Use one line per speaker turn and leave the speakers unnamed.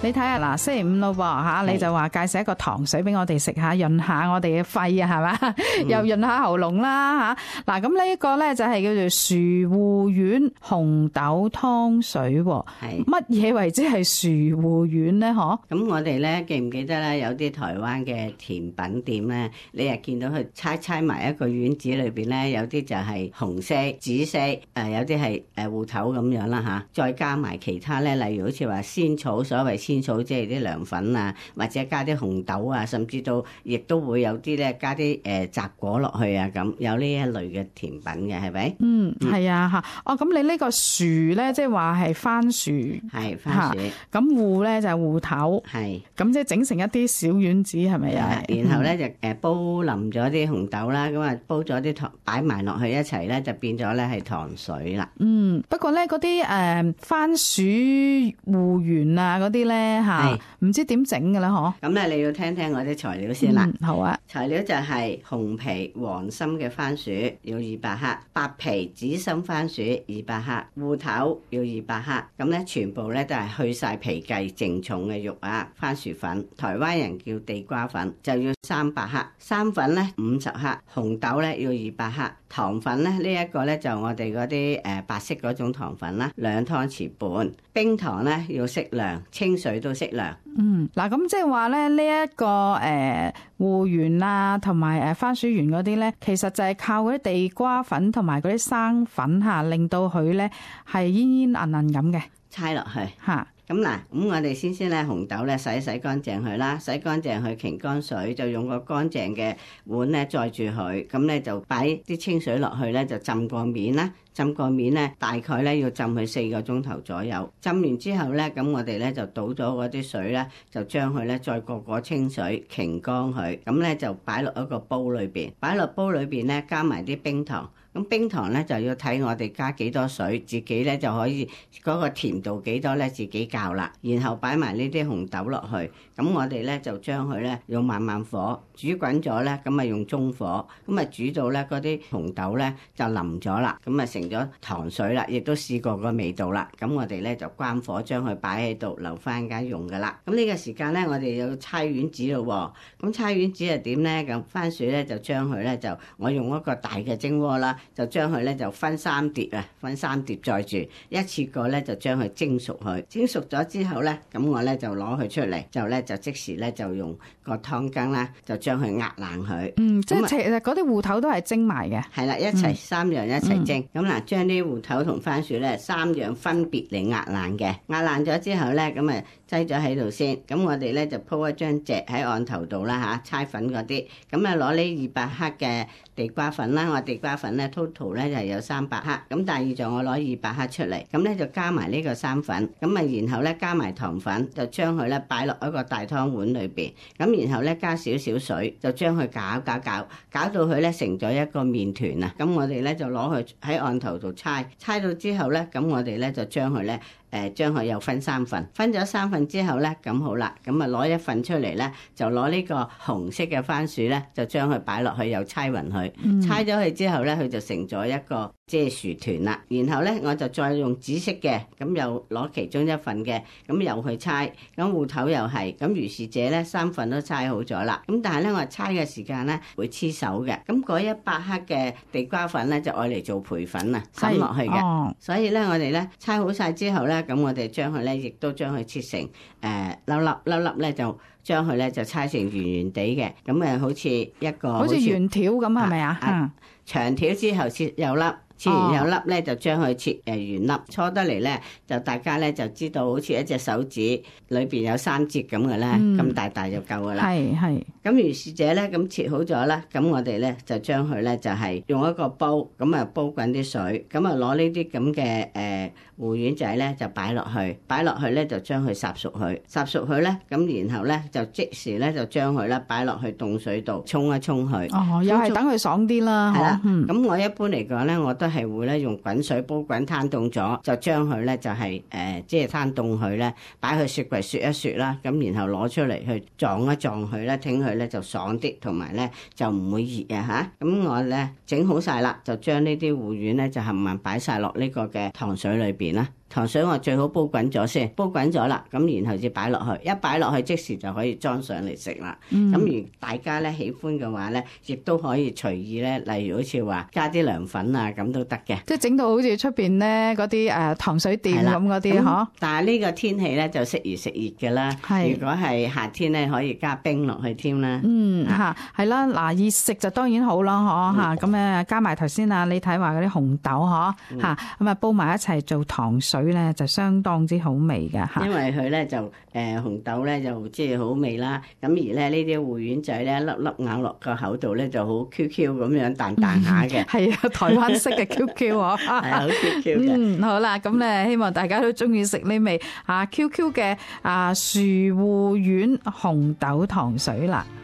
你睇下嗱，星期五咯噃嚇，你就話介紹一個糖水俾我哋食下，潤下我哋嘅肺啊，係嘛？又潤下喉嚨啦嚇。嗱，咁呢一個咧就係叫做薯芋丸紅豆湯水喎。係乜嘢為之係薯芋丸咧？嗬？咁
我哋咧記唔記得咧？有啲台灣嘅甜品店咧，你又見到佢猜埋一個丸子裏邊咧，有啲就係紅色、紫色，有啲係芋頭咁樣啦嚇。再加埋其他咧，例如好似話仙草，所謂仙草即係啲涼粉啊，或者加啲紅豆啊，甚至到亦都會有啲咧加啲雜果落去啊，咁有呢一類嘅甜品嘅，係咪？
係啊嚇。哦，咁你呢個薯咧，即係話係番薯，
係番薯。
咁芋咧就係芋頭，係。咁即係整成一啲小丸子，係咪啊？
然後咧就煲淋咗啲紅豆啦，咁啊煲咗啲糖擺埋落去一齊咧，就變咗咧係糖水啦。
不過咧嗰啲番薯芋圓啊嗰啲咧嚇，唔知點整嘅啦嗬？
咁咧你要聽聽我啲材料先啦。
好啊。
材料就係紅皮黃心嘅番薯要200克，白皮紫心番薯200克，芋頭要200克。咁咧全部咧都係去晒皮計淨重嘅肉啊。番薯粉，台灣人叫地瓜粉，就要300克。生粉咧50克，紅豆咧要200克。糖粉咧呢一個咧就我哋嗰啲白色嗰種糖粉啦，2湯匙半。冰糖咧要適量，清水都適量。
嗱咁即係話咧呢一個芋圓啊，同埋番薯圓嗰啲咧，其實就係靠嗰啲地瓜粉同埋嗰啲生粉嚇，令到佢咧係煙煙韌韌咁嘅，
猜落去嚇。咁嗱，咁我哋先咧紅豆咧洗乾淨佢啦，洗乾淨佢擎乾水，就用個乾淨嘅碗咧載住佢，咁咧就擺啲清水落去咧，就浸個面啦。浸個面咧，大概咧要浸佢4個鐘頭左右。浸完之後咧，咁我哋咧就倒咗嗰啲水咧，就將佢咧再過清水擎乾佢，咁咧就擺落一個煲裏邊，擺落煲裏邊咧加埋啲冰糖。咁冰糖咧就要睇我哋加幾多水，自己咧就可以嗰個甜度幾多咧自己校啦。然後擺埋呢啲紅豆落去，咁我哋咧就將佢咧用慢慢火煮滾咗咧，咁啊用中火，咁啊煮到咧嗰啲紅豆咧就腍咗啦，咁啊成咗糖水啦，亦都試過個味道啦。咁我哋咧就關火將佢擺喺度留翻間用噶啦。咁呢個時間咧我哋要猜丸子咯。咁猜丸子係點咧？咁番薯咧就將佢咧就我用一個大嘅蒸鍋啦。就將佢咧就分3碟啊，分3碟載住，一次過咧就將佢蒸熟佢。蒸熟咗之後咧，咁我咧就攞佢出嚟，就即時咧就用個湯羹啦，就將佢壓爛佢。
即係其實嗰啲芋頭都係蒸埋嘅。
係啦，一齊3樣一齊蒸。咁嗱，將啲芋頭同番薯咧3樣分別嚟壓爛嘅。壓爛咗之後咧，咁啊擠咗喺度先。咁我哋咧就鋪一張席喺案頭度啦嚇，猜粉嗰啲。咁啊攞呢200克嘅地瓜粉啦，我地瓜粉咧 total 咧就有300克，咁第二就我攞200克出嚟，咁咧就加埋呢個生粉，咁啊然後咧加埋糖粉，就將佢咧擺落一個大湯碗裏邊，咁然後咧加少少水，就將佢攪到佢咧成咗一個麵團啊，咁我哋咧就攞去喺案頭度猜到之後咧，咁我哋咧就將佢咧將佢又分3份，分咗3份之後咧，咁好啦，咁啊攞一份出嚟咧，就攞呢個紅色嘅番薯咧，就將佢擺落去又猜勻佢，猜咗佢之後咧，佢就成咗一個即係薯團啦。然後咧，我就再用紫色嘅，咁又攞其中一份嘅，咁又去猜，咁芋頭又係，咁如是者咧3份都猜好咗啦。咁但係咧，我猜嘅時間咧會黐手嘅，咁嗰100克嘅地瓜粉咧就愛嚟做培粉啊，滲落去嘅。所以咧，我哋咧猜好晒之後咧，咁我哋將佢咧，亦都將佢切成粒粒咧，就將佢咧就猜成圓圓地嘅，咁好似一個
好似圓條咁係咪啊？
長條之後切幼粒。切完有粒咧，就將佢切圓粒，搓得嚟咧，就大家咧就知道好似一隻手指裏邊有3節咁嘅咧，咁大就夠噶啦。係。咁如是者咧，咁切好咗啦，咁我哋咧就將佢咧就係用一個煲，咁啊煲滾啲水，咁啊攞呢啲咁嘅芋丸仔咧就擺落去咧就將佢烚熟佢咧，咁然後咧就即時咧就將佢咧擺落去凍水度沖一沖佢。
又係等佢爽啲啦。
係啦。咁我一般嚟講咧，我都係會咧用滾水煲滾攤凍咗，就將佢咧就係即係攤凍佢咧，擺去雪櫃雪一雪啦，咁然後攞出嚟去撞一撞佢咧，整佢咧就爽啲，同埋咧就唔會熱啊嚇。咁我咧整好晒啦，就將呢啲芋丸咧就冚唪唥擺晒落呢個嘅糖水裏邊啦。 糖水我最好煲滾咗先，煲滾咗啦，咁然後至擺落去，一擺落去即時就可以裝上嚟食啦。咁如大家咧喜歡嘅話咧，亦都可以隨意咧，例如好似話加啲涼粉啊，咁都得嘅。
即係整到好似出邊咧嗰啲糖水店咁嗰啲嗬。
但係呢個天氣咧就適宜食熱嘅啦。如果係夏天咧，可以加冰落去添啦。
係啦，嗱熱食就當然好啦，嗬咁加埋頭先啊，你睇話嗰啲紅豆嗬咁啊煲埋一齊做糖水咧，就相當之好味嘅嚇。
因為佢咧就紅豆咧就即係好味啦，咁而咧呢啲芋丸仔咧粒粒咬落個口度咧就好 Q Q 咁樣彈彈下嘅。係
啊，台灣式嘅 Q Q 啊，
係好 Q Q 嘅。
好啦，咁咧希望大家都中意食呢味Q Q 嘅薯芋丸紅豆糖水啦。